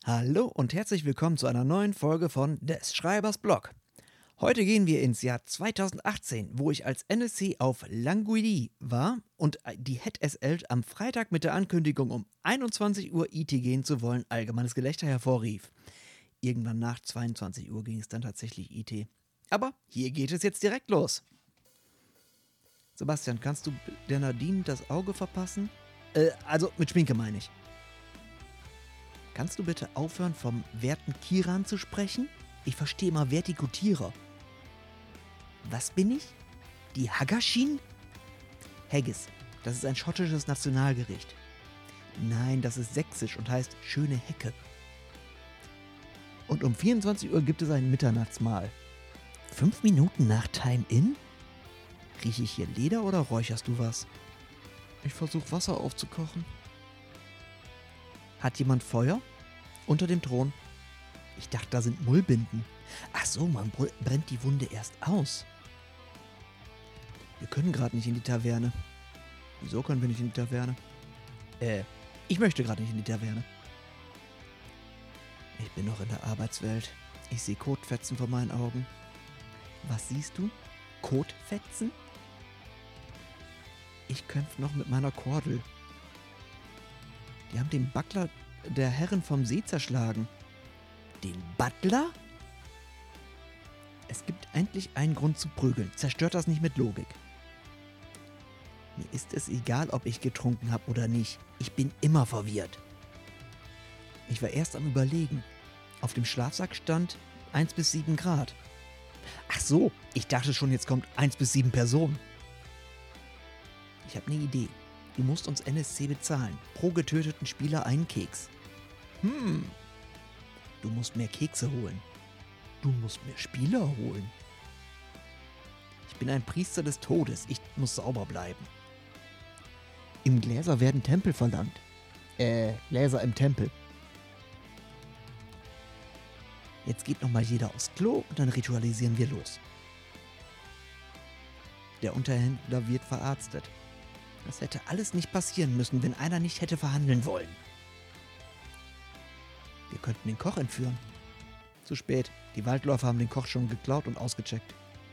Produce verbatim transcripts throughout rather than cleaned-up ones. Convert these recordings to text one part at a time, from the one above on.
Hallo und herzlich willkommen zu einer neuen Folge von des Schreibers Blog. Heute gehen wir ins Jahr zweitausendachtzehn, wo ich als N S C auf Languidi war und die Head S L am Freitag mit der Ankündigung, um einundzwanzig Uhr I T gehen zu wollen, allgemeines Gelächter hervorrief. Irgendwann nach zweiundzwanzig Uhr ging es dann tatsächlich I T. Aber hier geht es jetzt direkt los. Sebastian, kannst du der Nadine das Auge verpassen? Äh, also mit Schminke meine ich. Kannst du bitte aufhören, vom werten Kiran zu sprechen? Ich verstehe immer Vertikutierer. Was bin ich? Die Haggaschin? Haggis. Das ist ein schottisches Nationalgericht. Nein, das ist sächsisch und heißt schöne Hecke. Und um vierundzwanzig Uhr gibt es ein Mitternachtsmahl. Fünf Minuten nach Time-In? Rieche ich hier Leder oder räucherst du was? Ich versuche Wasser aufzukochen. Hat jemand Feuer? Unter dem Thron. Ich dachte, da sind Mullbinden. Ach so, man brennt die Wunde erst aus. Wir können gerade nicht in die Taverne. Wieso können wir nicht in die Taverne? Äh, ich möchte gerade nicht in die Taverne. Ich bin noch in der Arbeitswelt. Ich sehe Kotfetzen vor meinen Augen. Was siehst du? Kotfetzen? Ich kämpfe noch mit meiner Kordel. Die haben den Butler der Herren vom See zerschlagen. Den Butler? Es gibt endlich einen Grund zu prügeln. Zerstört das nicht mit Logik. Mir ist es egal, ob ich getrunken habe oder nicht. Ich bin immer verwirrt. Ich war erst am Überlegen. Auf dem Schlafsack stand eins bis sieben Grad. Ach so, ich dachte schon, jetzt kommt eins bis sieben Personen. Ich habe eine Idee. Du musst uns N S C bezahlen. Pro getöteten Spieler einen Keks. Hm. Du musst mehr Kekse holen. Du musst mehr Spieler holen. Ich bin ein Priester des Todes. Ich muss sauber bleiben. Im Gläser werden Tempel verlangt. Äh, Gläser im Tempel. Jetzt geht nochmal jeder aufs Klo und dann ritualisieren wir los. Der Unterhändler wird verarztet. Das hätte alles nicht passieren müssen, wenn einer nicht hätte verhandeln wollen. Wir könnten den Koch entführen. Zu spät. Die Waldläufer haben den Koch schon geklaut und ausgecheckt.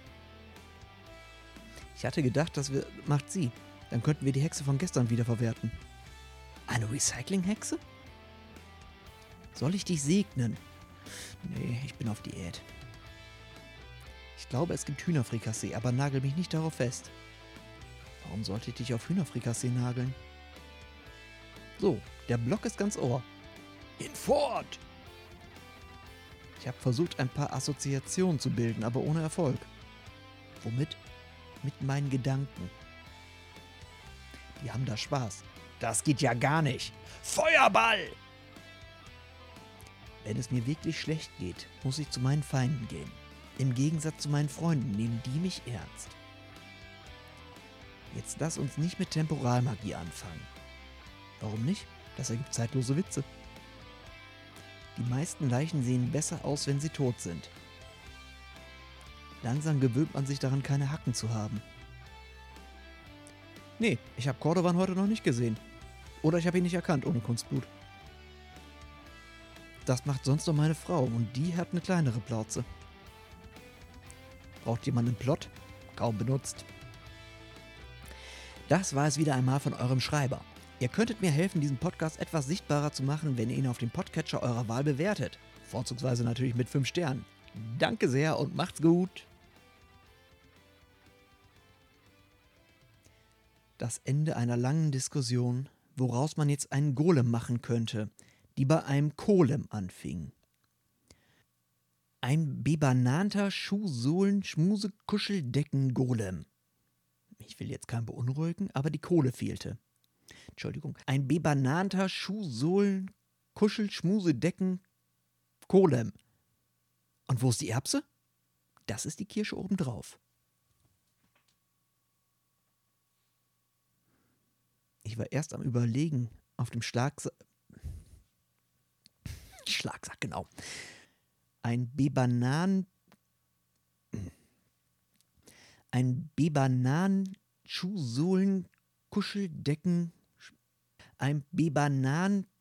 Ich hatte gedacht, das wir, macht sie. Dann könnten wir die Hexe von gestern wiederverwerten. Eine Recycling-Hexe? Soll ich dich segnen? Nee, ich bin auf Diät. Ich glaube, es gibt Hühnerfrikassee, aber nagel mich nicht darauf fest. Warum sollte ich dich auf Hühnerfrikassee nageln? So, der Block ist ganz ohr. Hinfort! Ich habe versucht, ein paar Assoziationen zu bilden, aber ohne Erfolg. Womit? Mit meinen Gedanken. Die haben da Spaß. Das geht ja gar nicht. Feuerball! Wenn es mir wirklich schlecht geht, muss ich zu meinen Feinden gehen. Im Gegensatz zu meinen Freunden nehmen die mich ernst. Jetzt lass uns nicht mit Temporalmagie anfangen. Warum nicht? Das ergibt zeitlose Witze. Die meisten Leichen sehen besser aus, wenn sie tot sind. Langsam gewöhnt man sich daran, keine Hacken zu haben. Nee, ich habe Cordovan heute noch nicht gesehen. Oder ich habe ihn nicht erkannt ohne Kunstblut. Das macht sonst noch meine Frau und die hat eine kleinere Plauze. Braucht jemand einen Plot? Kaum benutzt. Das war es wieder einmal von eurem Schreiber. Ihr könntet mir helfen, diesen Podcast etwas sichtbarer zu machen, wenn ihr ihn auf dem Podcatcher eurer Wahl bewertet. Vorzugsweise natürlich mit fünf Sternen. Danke sehr und macht's gut. Das Ende einer langen Diskussion, woraus man jetzt einen Golem machen könnte, die bei einem Kolem anfing. Ein bebananter Schuhsohlen-Schmuse-Kuscheldecken-Golem. Ich will jetzt keinen beunruhigen, aber die Kohle fehlte. Entschuldigung. Ein bebananter Schuh-Sohlen-Kuschel-Schmuse-Decken-Golem. Und wo ist die Erbse? Das ist die Kirsche obendrauf. Ich war erst am Überlegen, auf dem Schlagsack... Schlagsack, genau. Ein Bebanan... Ein Bebanan-Schuhsohlen-Kuscheldecken... Ein Bebanan...